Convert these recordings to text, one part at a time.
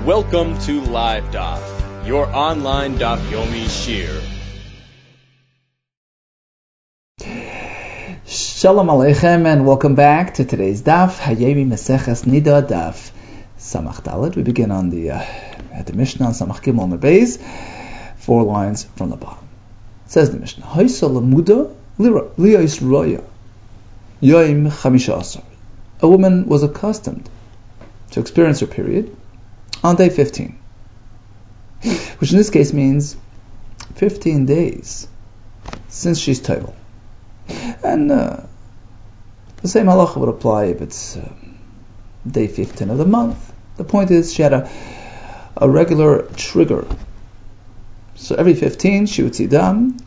Welcome to Live Daf, your online Daf Yomi Shir. Shalom Aleichem and welcome back to today's Daf Hayemi Maseches Nida Daf Samach Dalet. We begin on at the Mishnah on Samach Gimel Mebeis, 4 lines from the bottom. It says the Mishnah: Haisa Lamuda Liyais Roya Yoim Chamisha Asar. A woman was accustomed to experience her period on day 15, which in this case means 15 days since she's total. And the same halacha would apply if it's day 15 of the month. The point is, she had a regular trigger. So every 15 she would see dam.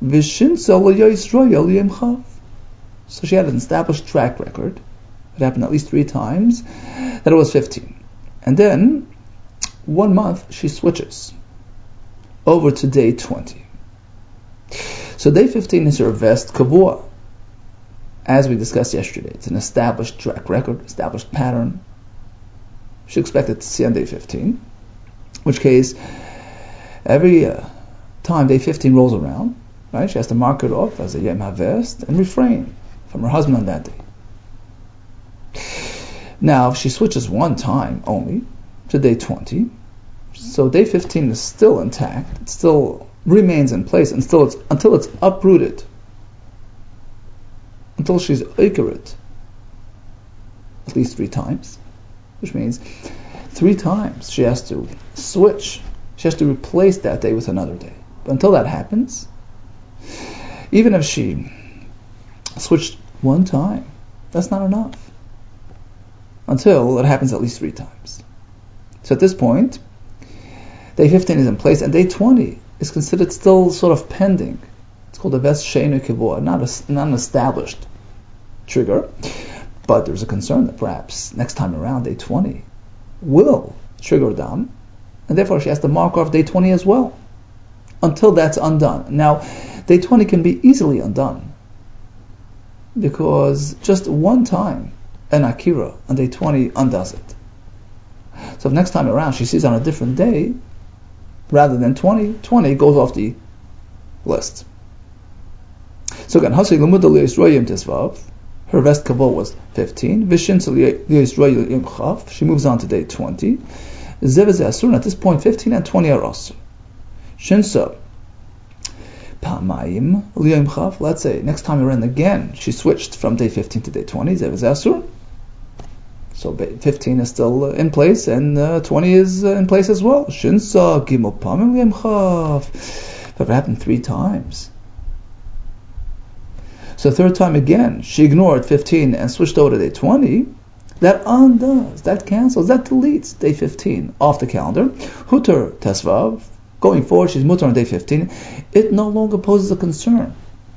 So she had an established track record. It happened at least 3 times that it was 15. And then 1 month she switches over to day 20. So day 15 is her vest kavua. As we discussed yesterday, it's an established track record, established pattern. She expected to see on day 15, in which case every time day 15 rolls around, right, she has to mark it off as a Yom HaVest and refrain from her husband on that day. Now, if she switches 1 time only to day 20, so day 15 is still intact, it still remains in place until it's uprooted, until she's oikerit at least 3 times, which means 3 times she has to switch, she has to replace that day with another day. But until that happens, even if she switched 1 time, that's not enough, until it happens at least 3 times. So at this point, day 15 is in place, and day 20 is considered still sort of pending. It's called a Ves Sheinu Kivua, not an established trigger, but there's a concern that perhaps next time around, day 20 will trigger dam, and therefore she has to mark off day 20 as well, until that's undone. Now, day 20 can be easily undone, because just 1 time an Akira on day 20 undoes it. So if next time around she sees on a different day, rather than 20 goes off the list. So again, her vest kavod was 15. She moves on to day 20. And at this point, 15 and 20 are asur. Shinsa Pa'amayim. Let's say next time around again, she switched from day 15 to day 20. So 15 is still in place, and 20 is in place as well. Shinsa Gimel Pamim Liyam Chav. But it happened 3 times. So 3rd time again, she ignored 15 and switched over to day 20. That undoes, that cancels, that deletes day 15 off the calendar. Huter Tesvav. Going forward, she's mutter on day 15. It no longer poses a concern.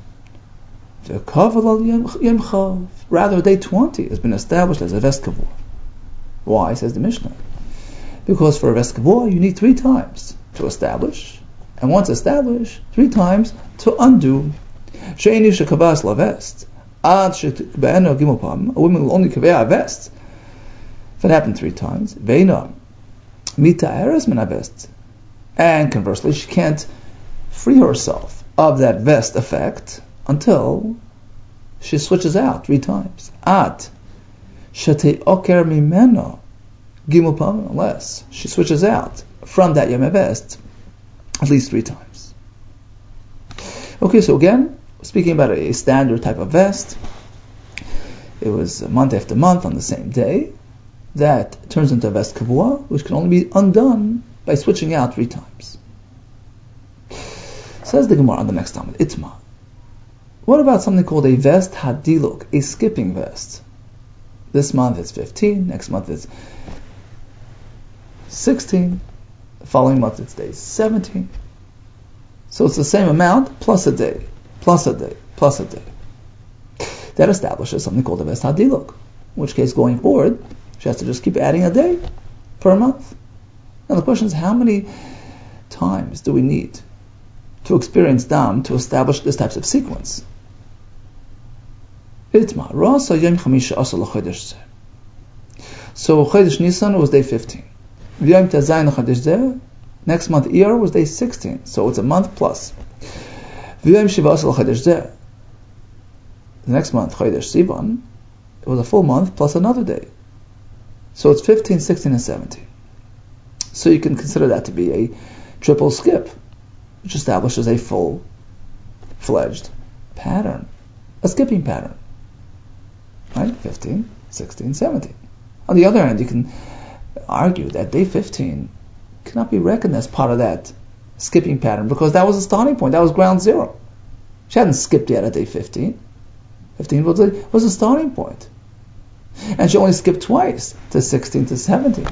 Rather, day 20 has been established as a vest kavua. Why, says the Mishnah? Because for a vest kavua, you need 3 times to establish, and once established, 3 times to undo. She'eni shekavas lavest ad she'be'eno gimel pam. A woman will only kaveh a vest if it happened 3 times. Veina mita eres min vest, and conversely, she can't free herself of that vest effect until she switches out 3 times. At shete oker mimeno gimel pam, unless she switches out from that yom vest at least 3 times. Okay, so again, speaking about a standard type of vest, it was month after month on the same day. That turns into a vest kavua, which can only be undone by switching out 3 times. Says the Gemara on the next time, Itma. What about something called a vest hadiluk, a skipping vest? This month it's 15, next month it's 16, the following month it's day 17. So it's the same amount plus a day, plus a day, plus a day. That establishes something called a vest hadiluk, in which case going forward, she has to just keep adding a day per month. Now the question is, how many times do we need to experience dam to establish this type of sequence? So Chodesh Nisan was day 15. V'yom tezayin l'chodesh zeh. Next month, Iyar was day 16, so it's a month plus. V'yom shivas l'chodesh zeh. The next month, Chodesh Sivan, it was a full month plus another day. So it's 15, 16, and 17. So you can consider that to be a triple skip, which establishes a full-fledged pattern, a skipping pattern. Right? 15, 16, 17. On the other hand, you can argue that day 15 cannot be reckoned as part of that skipping pattern because that was the starting point, that was ground zero. She hadn't skipped yet at day 15. 15 was the starting point. And she only skipped twice, to 16 to 17.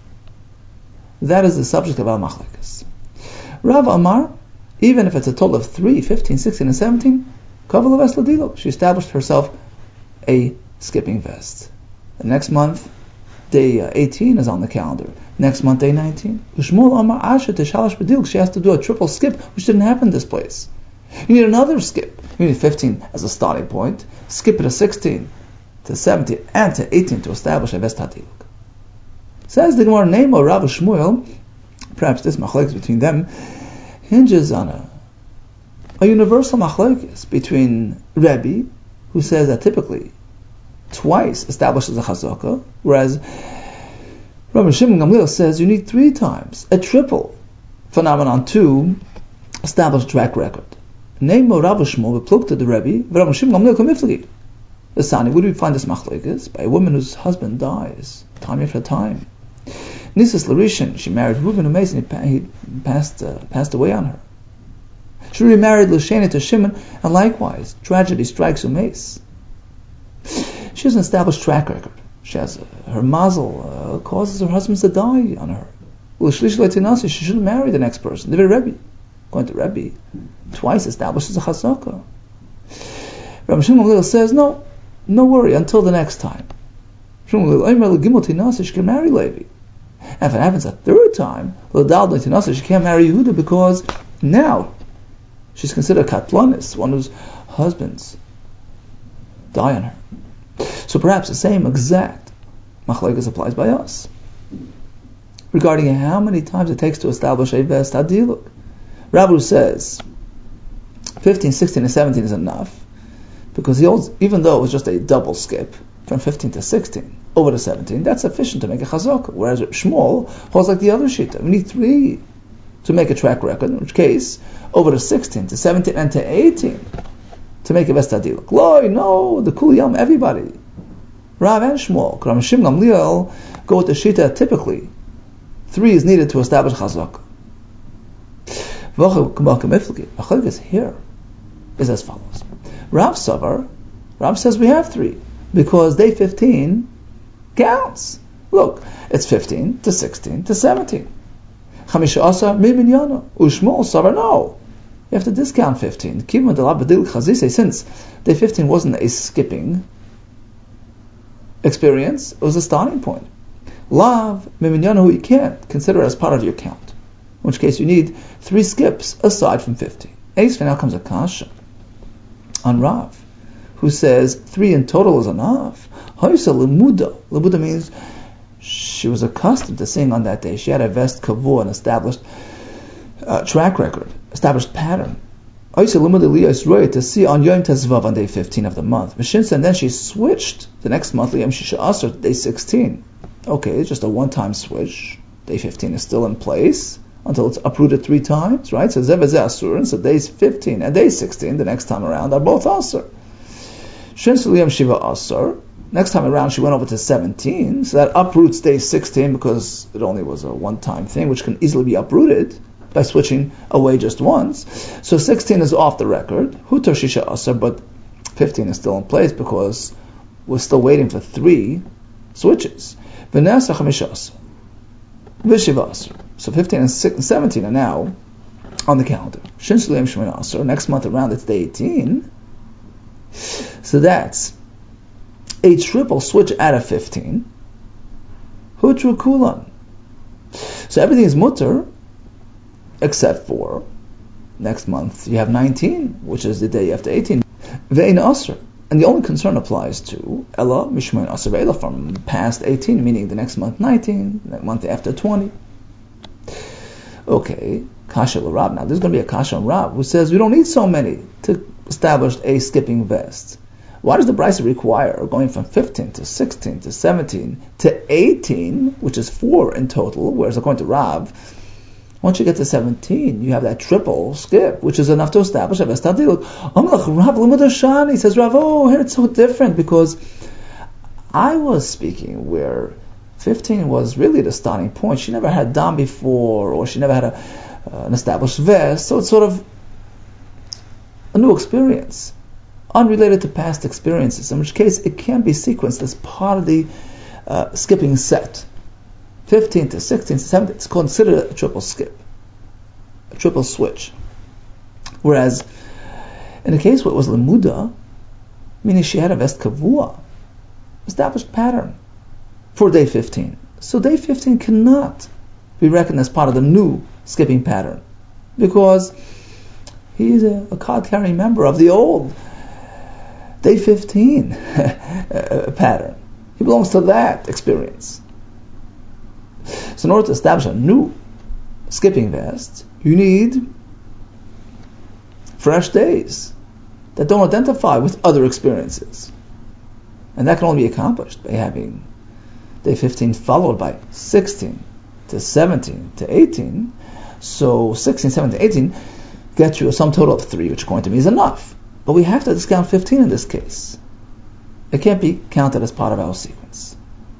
That is the subject of Al-Machlekes. Rav Amar, even if it's a total of 3, 15, 16, and 17, Kavala Vest Ladilo, she established herself a skipping vest. The next month, day 18 is on the calendar. Next month, day 19. Ushmul Amar Asher Teshalash Bedilk, she has to do a triple skip, which didn't happen in this place. You need another skip. You need 15 as a starting point, skip it to 16, to 17, and to 18 to establish a vest hadiluk. Says the Gemara, name of Rav Shmuel, perhaps this machlekes between them hinges on a universal machlekes between Rebbe, who says that typically twice establishes a chazaka, whereas Rabbi Shimon Gamliel says you need 3 times, a triple phenomenon to establish track record. Name of Rav Shmuel, beplukta the Rebbe, Rabbi Shimon Gamliel kamiflagi. The Sani, where do we find this machlekes? By a woman whose husband dies, time after time. Nisus Larishan, she married Reuben Umeis, and he passed away on her. She remarried Lashani to Shimon, and likewise, tragedy strikes Umeis. She has an established track record. She has her mazel causes her husbands to die on her. She shouldn't marry the next person. The Rebbe, according to Rebbe, twice establishes a chazaka. Rabbi Shimon Gamliel says, no worry, until the next time. Shimon Gamliel, she can marry Levi. And if it happens a third time, she can't marry Yehuda because now she's considered katlanis, one whose husbands die on her. So perhaps the same exact machlekes applies by us regarding how many times it takes to establish a vest hadiluk. Rabbi says 15, 16, and 17 is enough because he holds, even though it was just a double skip from 15 to 16 over to 17, that's sufficient to make a chazaka. Whereas Shmuel holds like the other shita. We need 3 to make a track record, in which case over to 16 to 17 and to 18 to make a vest hadiluk. Loi, no, the kul yam, everybody. Rav and Shmuel, Rabbi Shimon Gamliel go with the shita. Typically 3 is needed to establish chazaka. Machlekes here is as follows. Rav says we have 3 because day 15 counts. Look, it's 15 to 16 to 17. Chamisha Asa Miminyan Ushmol Savar. No, you have to discount 15. Since day 15 wasn't a skipping experience, it was a starting point. Lav Miminyan, you can't consider as part of your count. In which case you need 3 skips aside from 15. Now comes a kasha on Rav, who says 3 in total is enough. Haisa lemuda. Lemuda means she was accustomed to seeing on that day. She had a vest kavua, an established track record, established pattern. Haisa lemuda liyas roya, to see on Yom Tezvav on day 15 of the month. And then she switched the next month, Yom Shisha Asar, day 16. Okay, it's just a one-time switch. Day 15 is still in place until it's uprooted 3 times, right? So Zev Asur, and so days 15 and day 16, the next time around, are both Asur. Shensuliyam Shiva Asur, next time around she went over to 17, so that uproots day 16 because it only was a one-time thing, which can easily be uprooted by switching away just once. So 16 is off the record, Hutar Shisha Asur, but 15 is still in place because we're still waiting for 3 switches. V'nasa Chamisha Asur, V'shiva Asur. So 15 and 17 are now on the calendar. Shinsulim Shemina Asur. Next month around it's day 18. So that's a triple switch out of 15. Hutru Kulan. So everything is mutter except for next month you have 19, which is the day after 18. Ve'in Asur. And the only concern applies to Ella Mishmain Asavela from past 18, meaning the next month 19, the month after 20. Okay, Kasha L'Rab. Now there's going to be a Kasha on Rab who says we don't need so many to establish a skipping vest. Why does the Brisa require going from 15 to 16 to 17 to 18, which is 4 in total, whereas according to Rab, once you get to 17, you have that triple skip, which is enough to establish a vest hadiluk. He says, Rav, here it's so different because I was speaking where 15 was really the starting point. She never had dam before, or she never had an established vest, so it's sort of a new experience, unrelated to past experiences, in which case it can be sequenced as part of the skipping set. 15 to 16 to 17, it's considered a triple skip, a triple switch. Whereas, in the case where it was Lemuda, meaning she had a vest kavua, established pattern, for day 15. So day 15 cannot be reckoned as part of the new skipping pattern, because he's a card-carrying member of the old day 15 pattern. He belongs to that experience. So in order to establish a new skipping vest, you need fresh days that don't identify with other experiences. And that can only be accomplished by having day 15 followed by 16 to 17 to 18. So 16, 17 to 18 get you a sum total of 3, which according to me is enough. But we have to discount 15 in this case. It can't be counted as part of our sequence,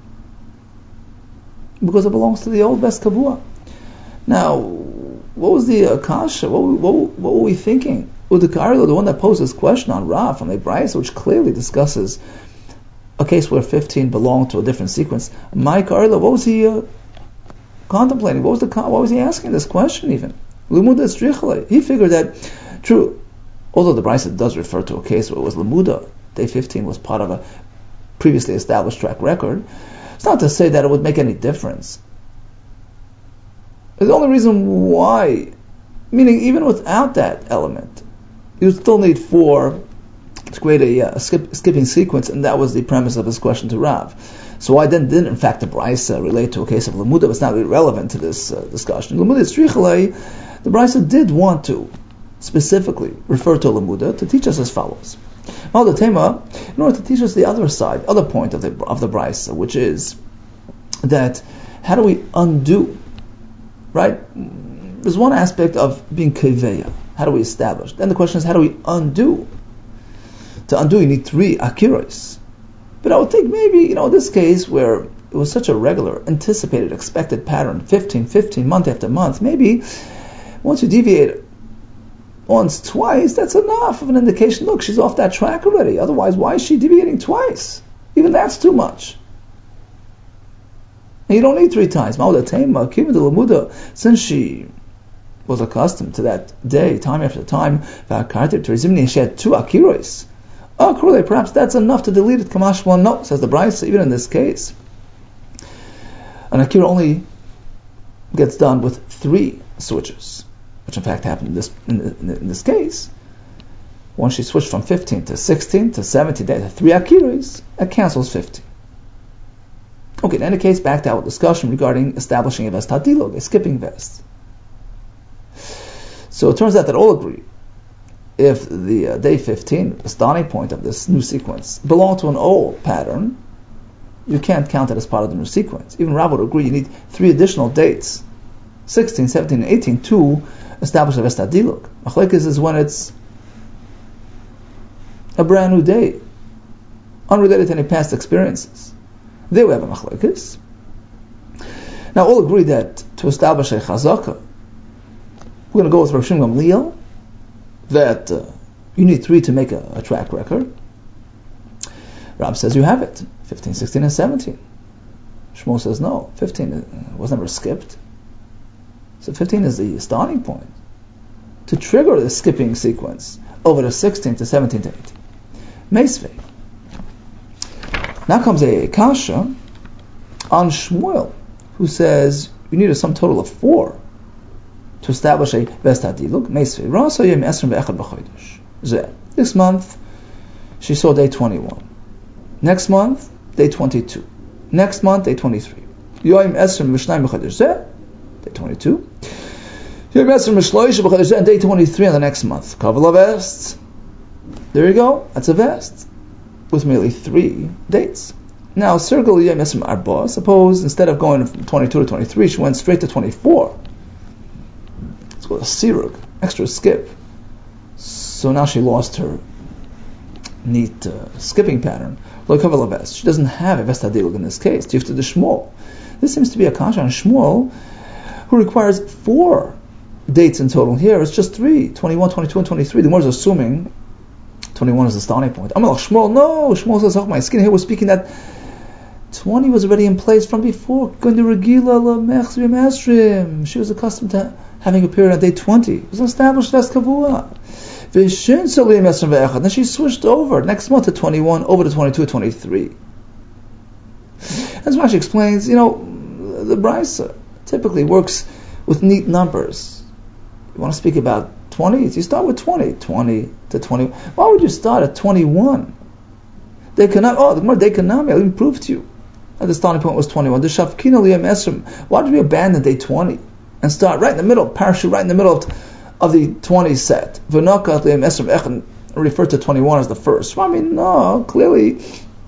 because it belongs to the old Bes Kavua. Now, what was the Akasha? What were we thinking? Udakarilo, the one that posed this question on Rav from the Brisa, which clearly discusses a case where 15 belonged to a different sequence. Mike Arlo, what was he contemplating? What was he asking this question even? Lemuda Strichale. He figured that, true, although the Brisa does refer to a case where it was Lemuda, day 15 was part of a previously established track record, it's not to say that it would make any difference. The only reason why, meaning even without that element, you still need 4 to create a skipping sequence, and that was the premise of his question to Rav. So why then didn't in fact the Brisa relate to a case of Lemuda? It's not really relevant to this discussion. Lemuda Strichale, the Brisa did want to specifically refer to Lemuda to teach us as follows. Now the Tema, in order to teach us the other side, other point of the Brisa, which is that how do we undo, right? There's one aspect of being keveya. How do we establish? Then the question is, how do we undo? To undo, you need 3 akiros. But I would think maybe, in this case where it was such a regular, anticipated, expected pattern, 15, month after month, maybe once you deviate once, twice, that's enough of an indication. Look, she's off that track already. Otherwise, why is she deviating twice? Even that's too much. And you don't need 3 times. Since she was accustomed to that day, time after time, she had 2 akiros. Perhaps that's enough to delete it. Kamashma, no, says the Brisa, even in this case. An akira only gets done with 3 switches, which in fact happened in this case. Once she switched from 15 to 16 to 17 days, 3 akiras, it cancels 50. Okay, in any case, back to our discussion regarding establishing a vest hadilog, a skipping vest. So it turns out that all agree, if the day 15, the starting point of this new sequence, belonged to an old pattern, you can't count it as part of the new sequence. Even Rav would agree you need 3 additional dates, 16, 17, and 18, to establish a vest hadilog. Machlekes is when it's a brand new day, unrelated to any past experiences. There we have a machlekes. Now all agree that to establish a chazaka, we're going to go with Rav Shimon Gamliel, that you need 3 to make a track record. Rab says you have it, 15, 16, and 17. Shmuel says no, 15 was never skipped. So 15 is the starting point to trigger the skipping sequence over the 16 to 17 to 18. Meisvei. Now comes a kasha on Shmuel, who says you need a sum total of 4 to establish a vest hadilug. Meisvei. Rasa yom esrim ve'echad b'chodesh. This month she saw day 21. Next month, day 22. Next month, day 23. Yoim Esrim Mishnayim B'Chodesh Zeh, day 22. Yoim Esrim Mishloish B'Chodesh Zeh, and day 23 on the next month. Kavala vest. There you go. That's a vest with merely 3 dates. Now, circle Yoim Esrim Arba. Suppose instead of going from 22 to 23, she went straight to 24. It's called a sirug, extra skip. So now she lost her neat skipping pattern. She doesn't have a vest hadilug in this case. Tifta the Shmuel. This seems to be a kasha on Shmuel, who requires 4 dates in total. Here it's just 3, 21, 22, and 23. The more is assuming 21 is the starting point. Amalach Shmuel, no. Shmuel says, oh, my skin here was speaking that 20 was already in place from before. She was accustomed to having a period on day 20. It was an established vest kavua. Then she switched over next month to 21, over to 22, 23. As Rashi explains, the Brisa typically works with neat numbers. You want to speak about 20? You start with 20 to 20. Why would you start at 21? The more they cannot, I'll even prove to you that the starting point was 21. The Shavkina Liyam Esrim. Why did we abandon day 20 and start right in the middle, parachute right in the middle of the 20 set? V'nakat Liyam Esrim Echen refer to 21 as the first. Well, no, clearly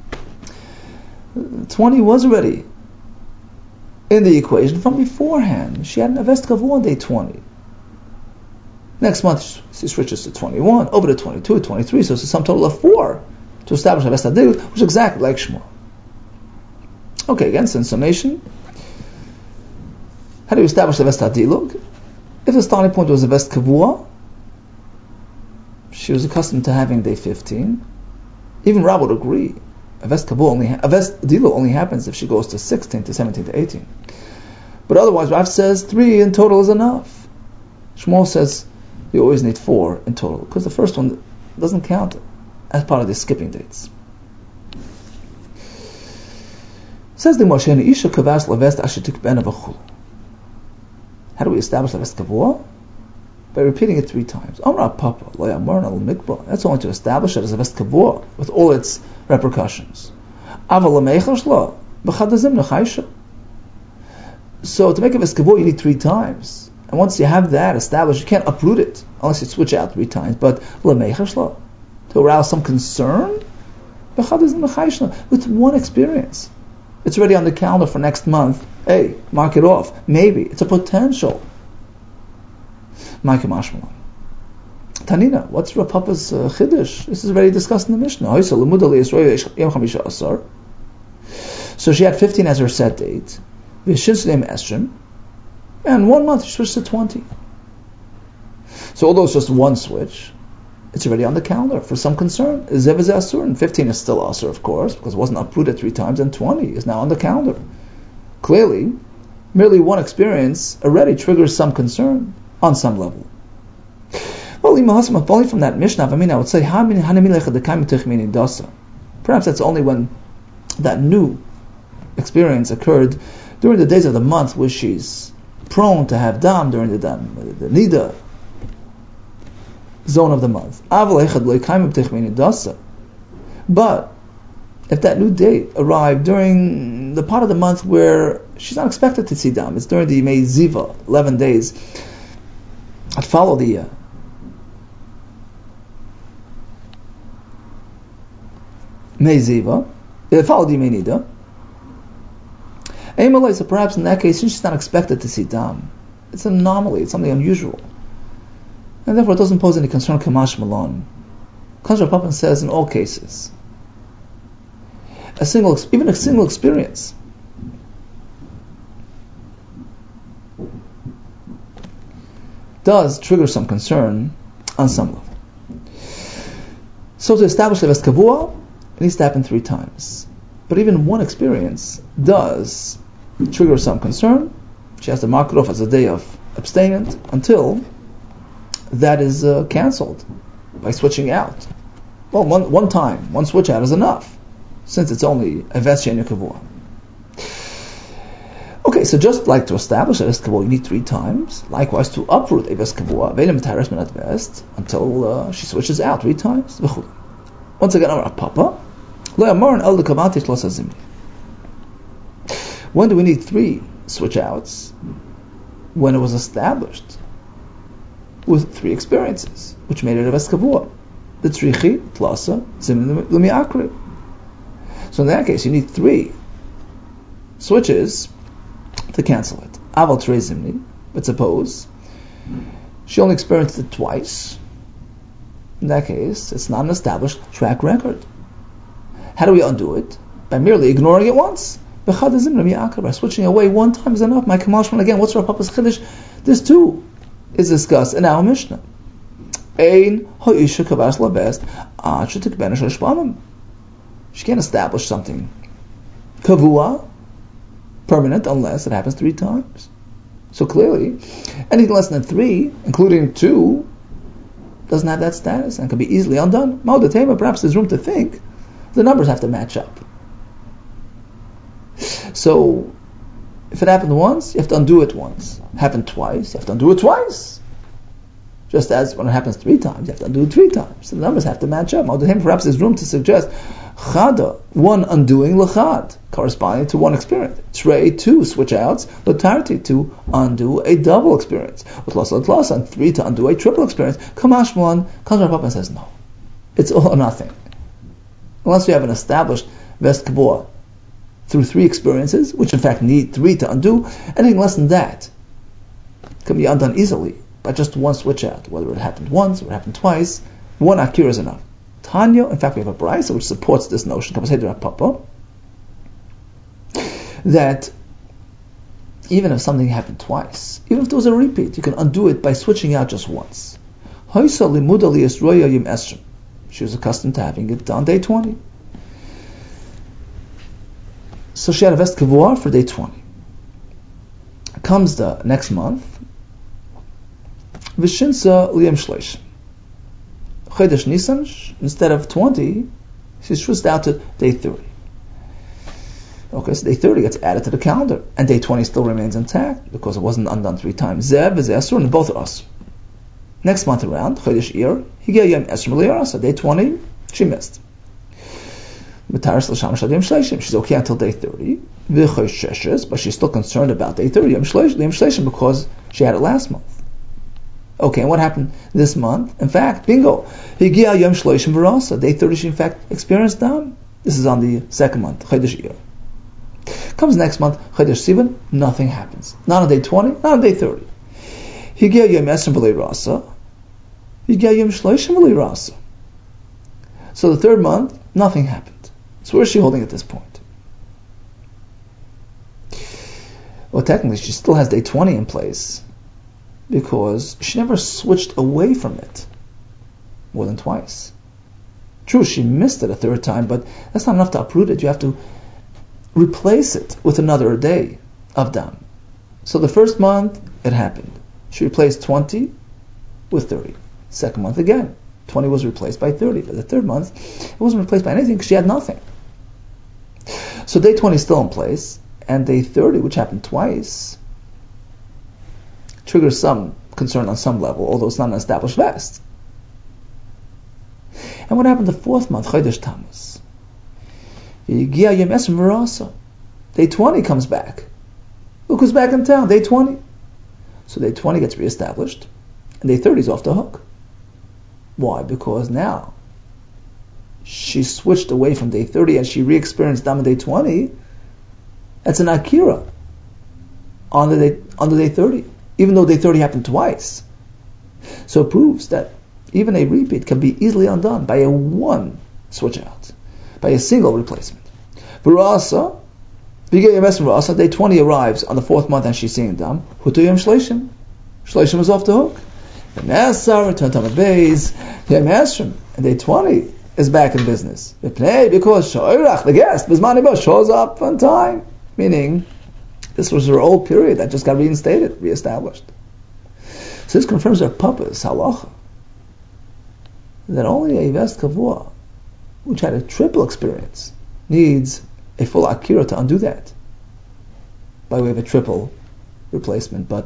20 was already in the equation from beforehand. She had an vest kavua on day 20. Next month she switches to 21, over to 22, 23, so it's a sum total of 4 to establish a vest hadilug, which is exactly like Shmuel. Okay, again, in summation, how do you establish a vest hadilug? If the starting point was a vest kavua, she was accustomed to having day 15. Even Rab would agree. A vest hadilug only happens if she goes to 16, to 17, to 18. But otherwise, Rav says 3 in total is enough. Shmuel says you always need 4 in total, because the first one doesn't count as part of the skipping dates. Says the Moshe Isha Kavas Lavest Ashetik Ben Avachul. How do we establish Lavest Kavua? By repeating it 3 times. Amra Papa Loyamorna Al Mikba. That's only to establish it as a Lavest Kavua with all its repercussions. Avalamechashla B'chadazim Nechaisha. So to make a Lavest Kavua, you need 3 times. And once you have that established, you can't uproot it unless you switch out 3 times. But Lamechashla, to arouse some concern, B'chadazim Nechaisha, with one experience. It's already on the calendar for next month. Hey, mark it off. Maybe. It's a potential. Tanina, what's Rav Papa's chiddush? This is already discussed in the Mishnah. So she had 15 as her set date. And 1 month she switched to 20. So although it's just one switch, it's already on the calendar for some concern. 15 is still asur, of course, because it wasn't uprooted 3 times, and 20 is now on the calendar. Clearly, merely one experience already triggers some concern on some level. Well, only from that Mishnah, I would say, perhaps that's only when that new experience occurred during the days of the month where she's prone to have dam during the nida zone of the month. But if that new date arrived during the part of the month where she's not expected to see dam, it's during the Mei Ziva, 11 days that follow the Mei Ziva, follow the Mei Nida. So perhaps in that case, since she's not expected to see dam, it's an anomaly, it's something unusual, and therefore it doesn't pose any concern. Kamash Malon. Kanshar Papan says in all cases, even a single experience does trigger some concern on some level. So to establish the Vest Kavua, it needs to happen 3 times. But even one experience does trigger some concern. She has to mark it off as a day of abstinent until that is cancelled by switching out. Well, one switch out is enough, since it's only a Vest She'en Kavua. Okay, so just like to establish a Vest Kavua, you need 3 times. Likewise, to uproot a Vest Kavua, until she switches out 3 times. Once again, Amar Papa, when do we need 3 switch outs? When it was established with 3 experiences, which made it a Veskavua. The Tzrichi, Tlasa, Zimni, Lumi Akri. So in that case, you need 3 switches to cancel it. Aval Trei Zimni, but suppose she only experienced it twice. In that case, it's not an established track record. How do we undo it? By merely ignoring it once. By switching away one time is enough. My Kamal Shman, again, what's Rav Papa's Chiddush? This too is discussed in our Mishnah. She can't establish something kavua, permanent, unless it happens 3 times. So clearly, anything less than 3, including 2, doesn't have that status and can be easily undone. Maudatema, perhaps there's room to think. The numbers have to match up. So, if it happened once, you have to undo it once. Happened twice, you have to undo it twice. Just as when it happens 3 times, you have to undo it 3 times. So the numbers have to match up. Perhaps there's room to suggest chada, 1 undoing lechad, corresponding to 1 experience. Trei, 2 switch outs. Latarti, to undo a double experience. With lasa, and 3 to undo a triple experience. Kamash 1, comes Rav Papa and says no. It's all or nothing. Unless you have an established vest kabua through 3 experiences, which in fact need 3 to undo, anything less than that can be undone easily by just 1 switch out, whether it happened once or it happened twice. 1 akira is enough. Tanya, in fact, we have a brisa which supports this notion, that even if something happened twice, even if there was a repeat, you can undo it by switching out just once. She was accustomed to having it on day 20. So she had a vest kavua for day 20. Comes the next month, Vishinsa liyam shleish. Chodesh Nisan, instead of 20, she's switched out to day 30. Okay, so day 30 gets added to the calendar, and day 20 still remains intact because it wasn't undone 3 times. Zev is Esur, and both are us. Next month around, Chodesh Ir, Higel Yom Esur L'Yarasa, day 20, she missed. She's okay until day 30. But she's still concerned about day 30 because she had it last month. Okay, and what happened this month? In fact, bingo, day 30 she in fact experienced Dam. This is on the 2nd month, Chodesh Ir. Comes next month, Chodesh Sivan, nothing happens. Not on day 20, not on day 30. So the 3rd month, nothing happened. So where is she holding at this point? Well, technically, she still has day 20 in place because she never switched away from it more than twice. True, she missed it a 3rd time, but that's not enough to uproot it. You have to replace it with another day of Dam. So the 1st month, it happened. She replaced 20 with 30. 2nd month again, 20 was replaced by 30. But the 3rd month, it wasn't replaced by anything because she had nothing. So day 20 is still in place, and day 30, which happened twice, triggers some concern on some level, although it's not an established vest. And what happened the 4th month, Chodesh Tammuz? Day 20 comes back. Look who's back in town, day 20. So day 20 gets reestablished, and day 30 is off the hook. Why? Because now she switched away from day 30 and she re-experienced Dam on day 20. That's an Akira on the day 30, even though day 30 happened twice. So it proves that even a repeat can be easily undone by a 1 switch out, by a single replacement. V'rasa, day 20 arrives on the 4th month and she's seeing Dam. Hutuyam Shleishim. Shleishim is off the hook. And Nasar returned to Beis. And day 20 is back in business. Because the guest shows up on time. Meaning, this was her old period that just got reinstated, reestablished. So this confirms our papa's halacha that only a vest kavua, which had a triple experience, needs a full akira to undo that by way of a triple replacement. But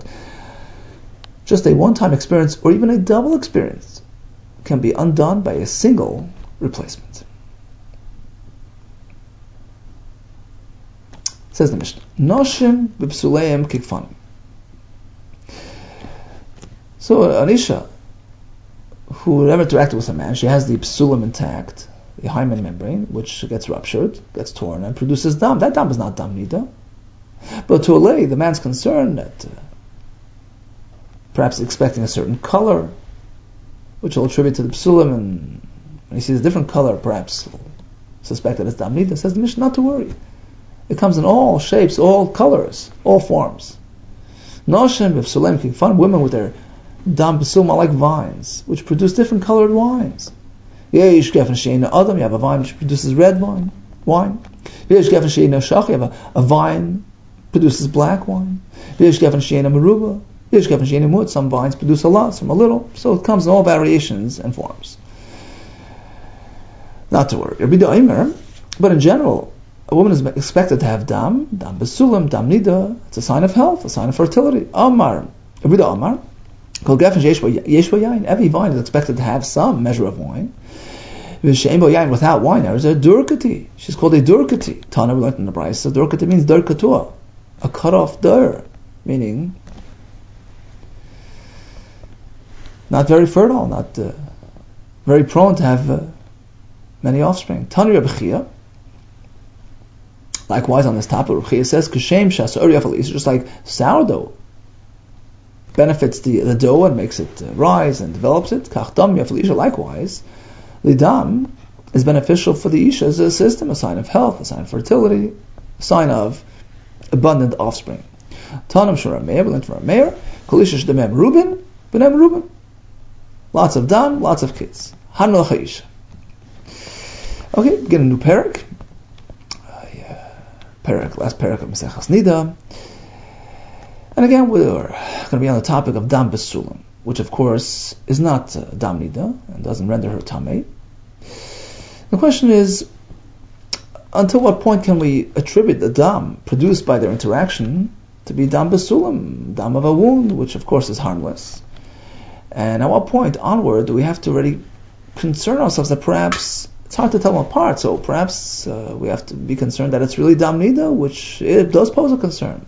just a 1-time experience or even a double experience can be undone by a single replacement. Says the Mishnah, Noshim b'psuleim kikfanim. So an Isha who never interacted with a man, she has the psulim intact, the hymen membrane, which gets ruptured, gets torn, and produces dam. That dam is not dam nida. But to allay the man's concern that perhaps expecting a certain color, which he'll attribute to the psulim, and when he sees a different color, perhaps he'll suspect that it's dam nida, says the Mishnah not to worry. It comes in all shapes, all colors, all forms. Noshem b'psuleim kikfanim, women with their dam b'sulim are like vines, which produce different colored wines. Yesh gefen she'ena adam, you have a vine which produces red wine. Yesh gefen she'ena shach, you have a vine produces black wine. Yesh gefen she'ena meruba, yesh gefen she'ena mut, some vines produce a lot, some a little. So it comes in all variations and forms. Not to worry. But in general, a woman is expected to have dam b'sulim, dam nida. It's a sign of health, a sign of fertility. Amar, Amar. Every vine is expected to have some measure of wine. Without wine, there is a durkati. She's called a durkati. Tana, we learned in the Brisa, durkati means durkatua, a cut off dur, meaning not very fertile, not very prone to have many offspring. Tana Rabbi Chia. Likewise, on this topic, Rabbi Chia says, "Kashem shasor yafal," it's just like sourdough benefits the dough and makes it rise and develops it. Kachdam yafal isha. Likewise, lidam is beneficial for the isha as a system, a sign of health, a sign of fertility, a sign of abundant offspring. Tanam shura meir, we learned from Meir, kol isha shdemem Reuben, b'nem Reuben. Lots of dam, lots of kids. Hanoch ha'isha. Okay, begin a new parak. Last parak of Maseches Nida. And again, we're going to be on the topic of dam b'sulim, which of course is not dam nida and doesn't render her tamei. The question is, until what point can we attribute the dam produced by their interaction to be dam b'sulim, dam of a wound, which of course is harmless? And at what point onward do we have to already concern ourselves that perhaps it's hard to tell them apart, so perhaps we have to be concerned that it's really dam nida, which it does pose a concern.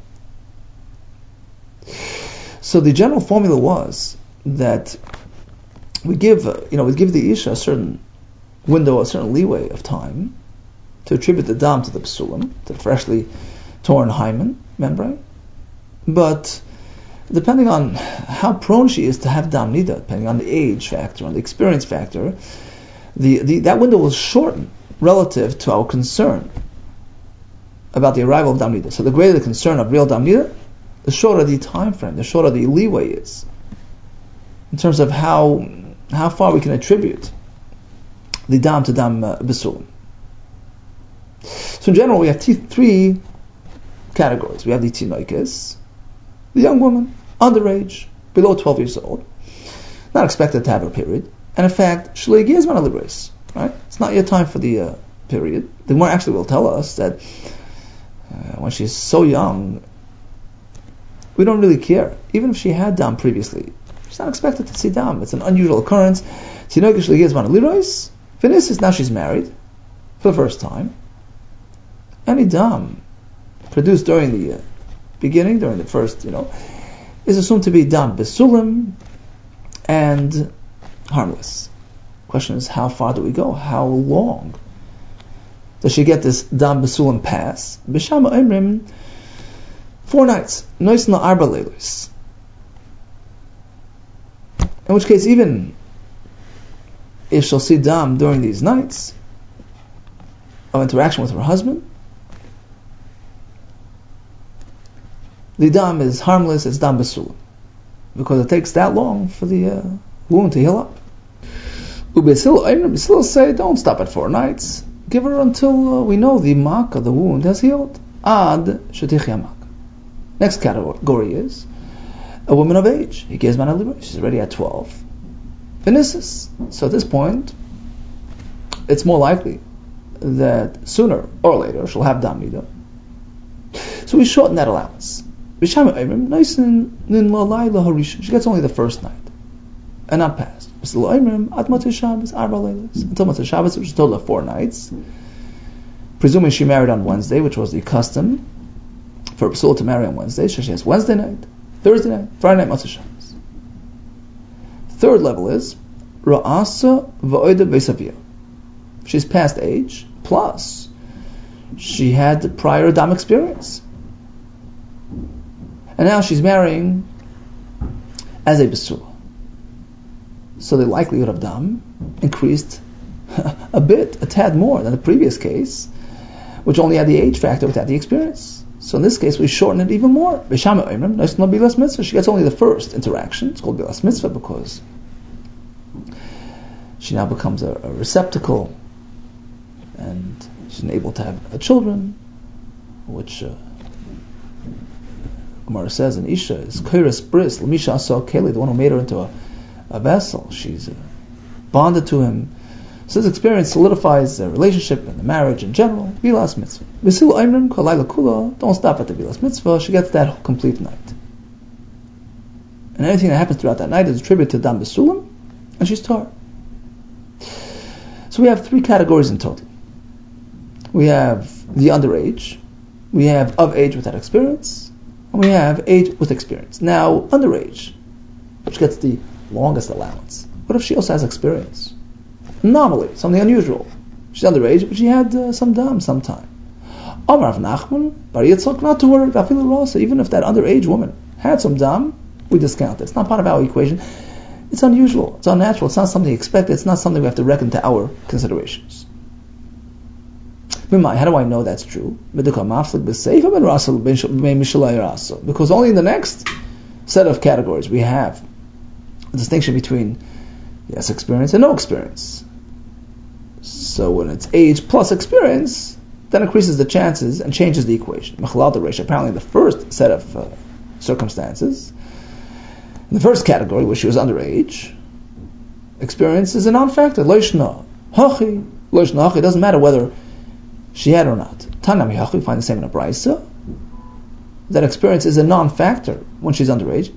So the general formula was that we give the isha a certain window, a certain leeway of time to attribute the dam to the psulim, to the freshly torn hymen membrane. But depending on how prone she is to have dam nida, depending on the age factor, on the experience factor, that window will shorten relative to our concern about the arrival of dam nida. So the greater the concern of real dam nida, the shorter the time frame, the shorter the leeway is in terms of how far we can attribute the dam to dam b'sulim. So in general, we have three categories. We have the tinoikis, the young woman, underage, below 12 years old, not expected to have her period, and in fact, shlei gizman alibris, right? It's not yet time for the period. The Gemara actually will tell us that when she's so young, we don't really care. Even if she had dam previously, she's not expected to see dam. It's an unusual occurrence. Tinoikis shlei gizman alirois. Finis, now she's married for the first time. Any dam produced during the beginning, during the first, is assumed to be dam b'sulim and harmless. Question is, how far do we go? How long does she get this dam b'sulim pass? B'shama imrim, 4 nights. Nois na arba leilos. In which case, even if she'll see dam during these nights of interaction with her husband, the dam is harmless, it's dam b'sulim, because it takes that long for the wound to heal up. Ubesil say, don't stop at 4 nights. Give her until we know the mark of the wound has healed. Ad shetich yamak. Next category is a woman of age. He gives man she's already at 12. Finisses. So at this point, it's more likely that sooner or later she'll have dam nida. So we shorten that allowance. She gets only the first night, and not past. Until Motzei Shabbos, which is a total of 4 nights. Presuming she married on Wednesday, which was the custom for a Psul to marry on Wednesday, so she has Wednesday night, Thursday night, Friday night, Motzei Shabbos. Third level is Ra'asa v'oida v'esavia. She's past age, plus she had prior Dam experience. And now she's marrying as a Besula. So the likelihood of Dam increased a tad more than the previous case, which only had the age factor without the experience. So in this case, we shorten it even more. She gets only the first interaction. It's called Bilas Mitzvah because she now becomes a receptacle and she's able to have children, which Gemara says in Isha is Kairas Bris, Lamisha Asa Keli, the one who made her into a vessel. She's bonded to him. So this experience solidifies the relationship and the marriage in general. Bilas Mitzvah. V'sil Aimrim Kalayla Kula, don't stop at the Bilas Mitzvah, she gets that complete night. And anything that happens throughout that night is attributed to Dam Besulim, and she's tar. So we have 3 categories in total. We have the underage, we have of age without experience, and we have age with experience. Now, underage, which gets the longest allowance. What if she also has experience? Anomaly, something unusual. She's underage, but she had some dam sometime. Amar Rav Nachman, Bar Yitzchak, not to worry, even if that underage woman had some dam, we discount it. It's not part of our equation. It's unusual, it's unnatural, it's not something expected, it's not something we have to reckon to our considerations. How do I know that's true? Because only in the next set of categories we have a distinction between yes experience and no experience. So when it's age plus experience, that increases the chances and changes the equation. Apparently the first set of circumstances, in the first category where she was underage, experience is a non-factor. Loishna hachi, it doesn't matter whether she had or not. Tanami hachi, we find the same in a Braisa. That experience is a non-factor when she's underage.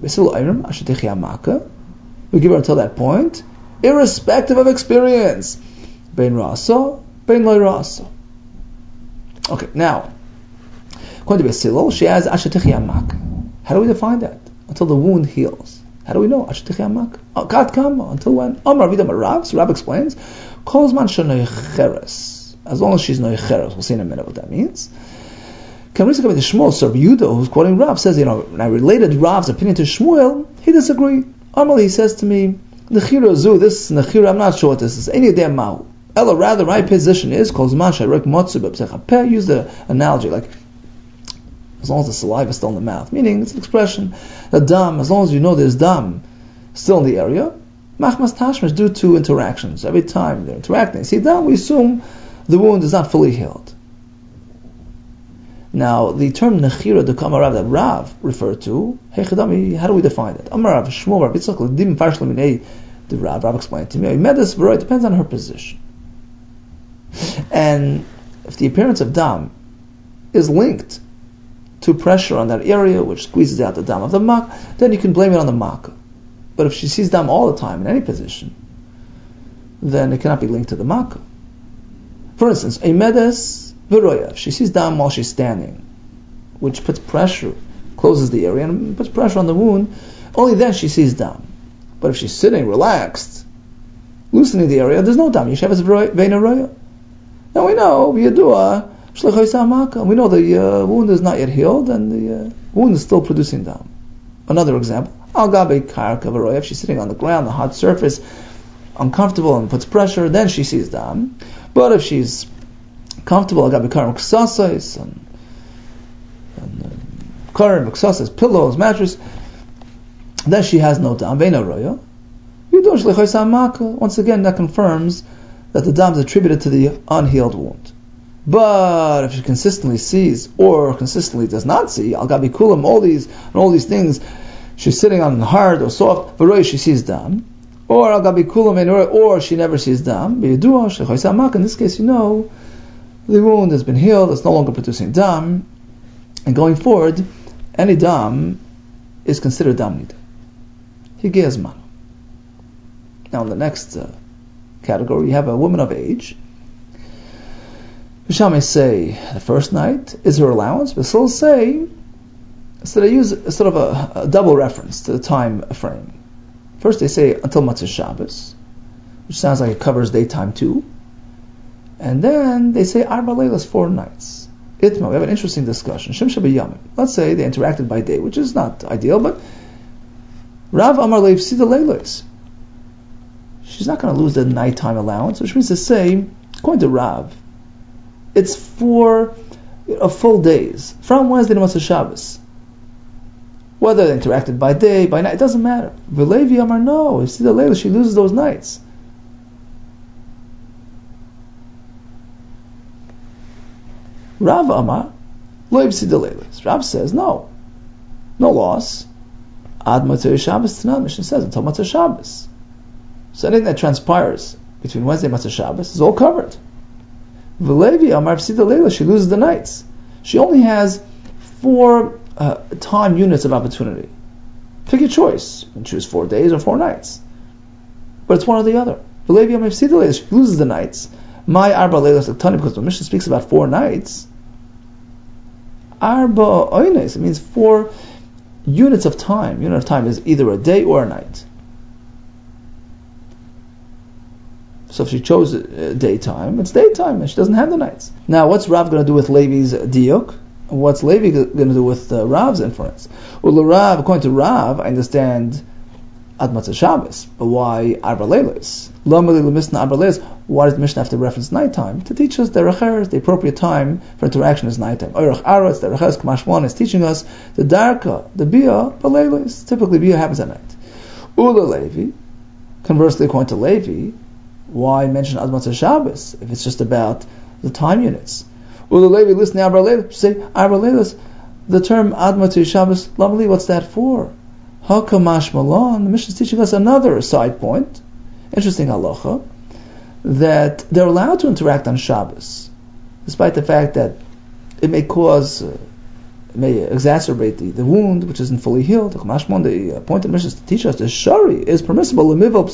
We give her until that point, irrespective of experience. Bein rasa, bein loy rasa. Okay, now, according to Besilol, she has ashetich yamak. How do we define that? Until the wound heals. How do we know? Ashetich yamak. Kat kama. Until when? Amar vidam Rav. So Rav explains, kolzman shenoicheres. As long as she's noicheres. We'll see in a minute what that means. Kamrisa coming to Shmuel, Sir Yehuda, who's quoting Rav, says, when I related Rav's opinion to Shmuel, he disagreed. Amal, he says to me, Nechira zu, this Nechira, I'm not sure what this is. Any damn mahu. Ella, rather, my position is, use the analogy, like, as long as the saliva is still in the mouth. Meaning, it's an expression, the dam, as long as you know there's dam still in the area, machmas tashmish, due to interactions. Every time they're interacting, see dam, we assume the wound is not fully healed. Now, the term Nechira de Kamarav that Rav referred to, hey Chadami, how do we define it? Amarav, Shmuel, Rav Yitzchak, Dim Farshlam, the Rav explained to me, Medes V'roi, depends on her position. And if the appearance of dam is linked to pressure on that area, which squeezes out the dam of the mak, then you can blame it on the mak. But if she sees dam all the time in any position, then it cannot be linked to the mak. For instance, a Medes V'roya, she sees dam while she's standing, which puts pressure, closes the area and puts pressure on the wound, only then she sees dam. But if she's sitting, relaxed, loosening the area, there's no dam. Yeshavas Veina Roya. Now we know, we know the wound is not yet healed and the wound is still producing dam. Another example, Al Gabe Karka V'roya, if she's sitting on the ground, the hot surface, uncomfortable and puts pressure, then she sees dam. But if she's comfortable, and karim ksasas, pillows, mattress, then she has no dam. Veina roya. Once again, that confirms that the dam is attributed to the unhealed wound. But if she consistently sees or consistently does not see, al gabi kulam, all these things, she's sitting on hard or soft, v'roy, she sees dam, or al gabi kulam, or she never sees dam. In this case, you know the wound has been healed, it's no longer producing dam, and going forward, any dam is considered dam nida. Higiyazman. Now in the next category, you have a woman of age. Bisham may say the first night is her allowance, but still say, so they use sort of a double reference to the time frame. First they say until Matzah Shabbos, which sounds like it covers daytime too. And then they say Arba Leilas, 4 nights. Itma, we have an interesting discussion. Shim Shabbat Yamim. Let's say they interacted by day, which is not ideal, but Rav Amar Leiv Sida Leilas. She's not going to lose the nighttime allowance, which means to say, according to Rav, it's for full days, from Wednesday to Matzah Shabbos. Whether they interacted by day, by night, it doesn't matter. V'Levi Amar, no, if Sida Leilas, she loses those nights. Rav Amar, Lo Yipsida Leilas. Rav says, no loss. Ad Matzah Shabbos Tanan, Mishnah says, until Matzah Shabbos. So anything that transpires between Wednesday and Matzah Shabbos is all covered. V'Levi Amar Yipsida Leilas, she loses the nights. She only has 4 time units of opportunity. Pick your choice. You can choose 4 days or 4 nights. But it's one or the other. V'Levi Amar Yipsida Leilas, she loses the nights. My Arba Leilas Tani, because the Mishnah speaks about 4 nights. Arba Oynes, it means 4 units of time. Unit of time is either a day or a night. So if she chose daytime, it's daytime, and she doesn't have the nights. Now, what's Rav going to do with Levi's diuk? What's Levi going to do with Rav's inference? Well, Rav, according to Rav, I understand Ad Matzah Shabbos, but why Arba Leilas? Why does the Mishnah have to reference nighttime? To teach us the appropriate time for interaction is nighttime. Oirach Aretz, the Recheres Kamashwan is teaching us the Darka, the Bia, Leilas. Typically, Bia happens at night. Ula Levi, conversely, according to Levi, why mention Ad Matzah Shabbos if it's just about the time units? Ula Levi, listen to Arba Leilas. Say Arba Leilas. The term Ad Matzah Shabbos, lovely. What's that for? Hakamash Malon. The Mishnah is teaching us another side point. Interesting halacha, that they're allowed to interact on Shabbos, despite the fact that it may exacerbate the wound, which isn't fully healed. The point of the Mishnah is to teach us the Shari is permissible,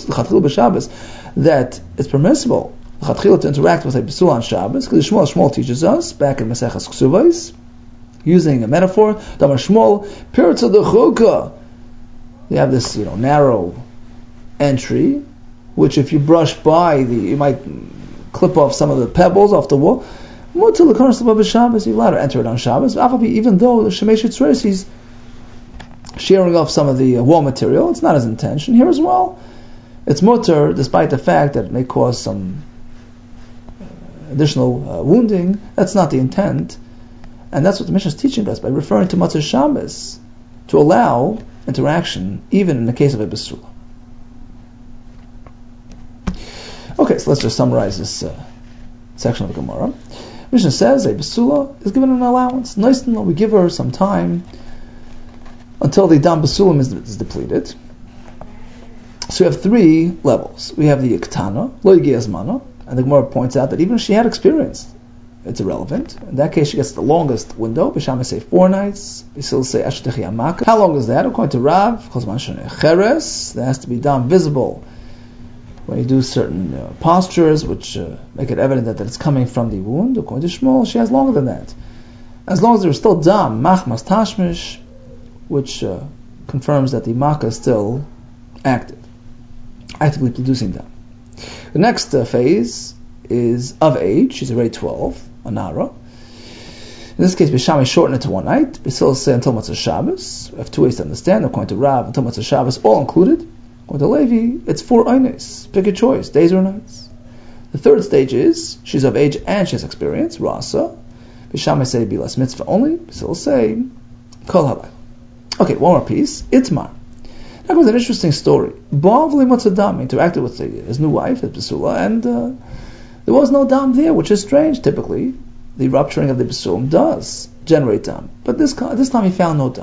that it's permissible to interact with a Besul on Shabbos, because Shmuel teaches us, back in Maseches Ksuvos, using a metaphor, Damar Shmuel, Piritza de Chukah. You have this, narrow entry, which if you brush by, you might clip off some of the pebbles off the wall. Mutter l'karnas l'bab Shabbos, you're allowed to enter it on Shabbos. Even though the Shemesh Yitzreis, he's shearing off some of the wall material, it's not his intention. Here as well, it's mutter, despite the fact that it may cause some additional wounding. That's not the intent, and that's what the Mishnah is teaching us by referring to Matzah Shabbos to allow interaction, even in the case of a Besula. Okay, so let's just summarize this section of the Gemara. Mishnah says a Besula is given an allowance. Nice to know, we give her some time until the Dam Besulim is depleted. So we have 3 levels. We have the Iktana, Lo Yigi Azmana, and the Gemara points out that even if she had experience, it's irrelevant. In that case, she gets the longest window. Bisham say 4 nights. Bisil say Ashtechi Amaka. How long is that? According to Rav, Cheres, that has to be done visible when you do certain postures which make it evident that it's coming from the wound. According to Shmuel, she has longer than that. As long as there's still dam, machmas tashmish, which confirms that the makkah is still actively producing dam. The next phase is of age. She's already 12, a nara. In this case, Bisham shorten it to 1 night. Bisil say until Matzah Shabbos. We have 2 ways to understand. According to Rav, until Matzah Shabbos, all included. According to Levi, it's 4 oynes. Pick a choice, days or nights. The third stage is she's of age and she has experience. Rasa. Bisham say bilas mitzvah only. Bisil say kol halal. Okay, one more piece. Itmar. That was an interesting story. Bavli Matzadam interacted with his new wife, his Besula, and there was no dam there, which is strange. Typically, the rupturing of the Besulim does generate dam. But this time he found no dam.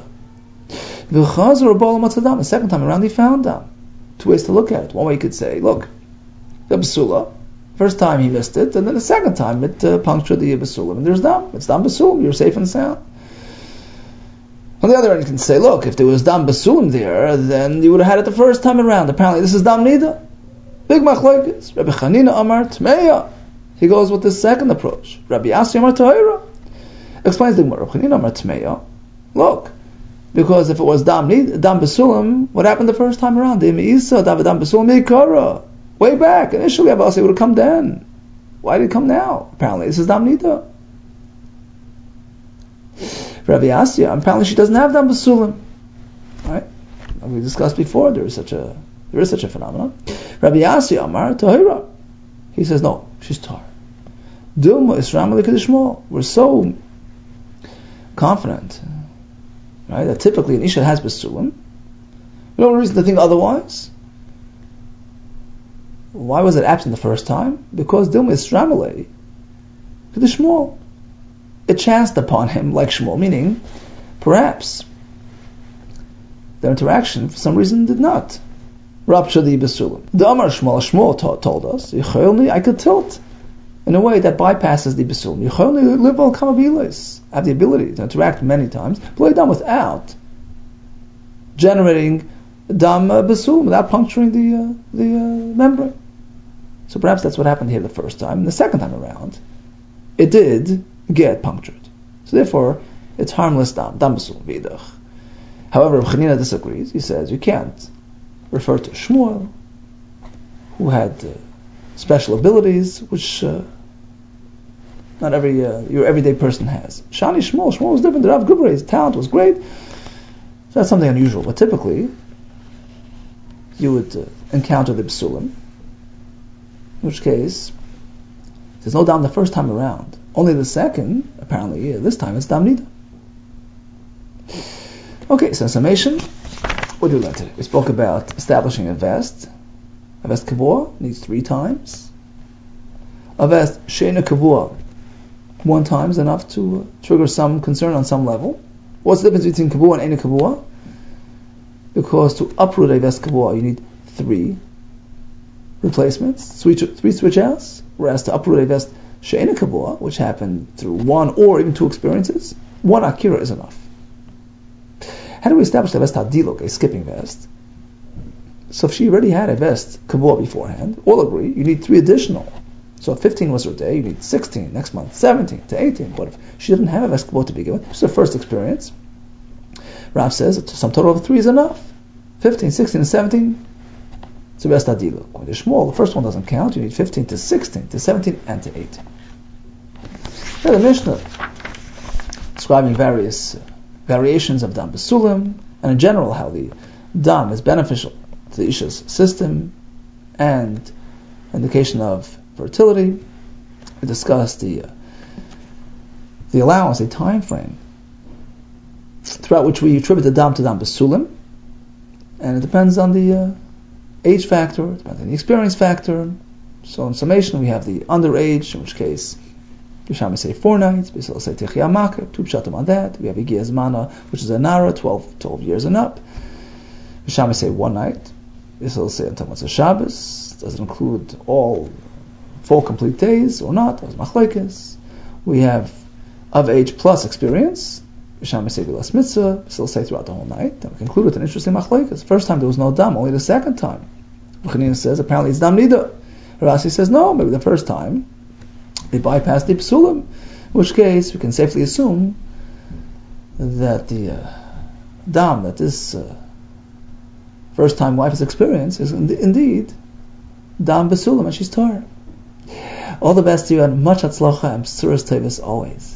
The second time around he found dam. 2 ways to look at it. One way you could say, look, the Besula, first time he missed it, and then the second time it punctured the Besulim, and there's dam. It's dam Besulim, you're safe and sound. On the other hand, you can say, look, if there was dam Besulim there, then you would have had it the first time around. Apparently this is dam Nida. Big machlokes. Rabbi Chanina Amar Tmeya. He goes with the second approach. Rabbi Asi Amar Tahira. Explains the Gemara. Rabbi Chanina Amar Tmeya. Look, because if it was dam besulim, what happened the first time around? Dam besulim meikara. Way back initially, Rabbi Asi would have come then. Why did it come now? Apparently, this is dam nida. Rabbi Asya, apparently she doesn't have dam besulim, right? We discussed before there is such a phenomenon. Rabbi Asya Amar Tahira. He says no, she's tar. Dilma Isram Alikadishmo. We're so confident, right, that typically an isha has besulim. We don't have reason to think otherwise. Why was it absent the first time? Because Dilma Isram Alikadishmo. It chanced upon him like Shmuel, meaning perhaps their interaction for some reason did not rupture the besulim. The Amar Shmuel told us, I could tilt in a way that bypasses the besulim. I have the ability to interact many times, play dam without generating dam besulim, without puncturing the membrane. So perhaps that's what happened here the first time. And the second time around, it did get punctured. So therefore, it's harmless dam besulim v'idach. However, Chanina disagrees. He says you can't refer to Shmuel, who had special abilities which not every your everyday person has. Shani Shmuel was different. The Rav Gubrei, his talent was great. So that's something unusual. But typically, you would encounter the besulim, in which case there's no dam the first time around. Only the second, apparently, this time it's dam nida. Okay, so in summation, what did we learn today? We spoke about establishing a vest. A vest kavua needs 3 times. A vest sheina kavua, 1 time is enough to trigger some concern on some level. What's the difference between kavua and eina kavua? Because to uproot a vest kavua, you need 3 replacements, 3 switch outs. Whereas to uproot a vest sheina kavua, which happened through 1 or even 2 experiences, 1 akira is enough. How do we establish a vest hadiluk, a skipping vest? So if she already had a vest kavua beforehand, all agree you need 3 additional. So if 15 was her day, you need 16 next month, 17 to 18. But if she didn't have a vest kavua to begin with, this is her first experience. Rav says some total of 3 is enough. 15, 16, and 17, it's a vest hadiluk. When they're small, the first one doesn't count. You need 15 to 16 to 17 and to 18. Now the Mishnah describing various variations of dam besulim, and in general how the dam is beneficial to the isha's system and indication of fertility. We discussed the allowance, a time frame throughout which we attribute the dam to dam besulim, and it depends on the age factor, it depends on the experience factor. So in summation, we have the underage, in which case Bisham say 4 nights, Bisham say Techia Makar, 2 pshatim on that. We have Igia Zmana, which is a Nara, 12 years and up. Bisham say 1 night. Bisham say until Motzei Shabbos. Does it include all 4 complete days or not? That was Machlekes. We have of age plus experience. Bisham say Vilas Mitzvah. Bisham say throughout the whole night. Then we conclude with an interesting Machlekes. First time there was no dam, only the second time. Chanina says apparently it's dam nida. Rasi says no, maybe the first time they bypassed the psulim, in which case we can safely assume that the dam that this first time wife has experienced is indeed dam besulim, and she's tar. All the best to you and much hatzlacha and b'suras tevis always.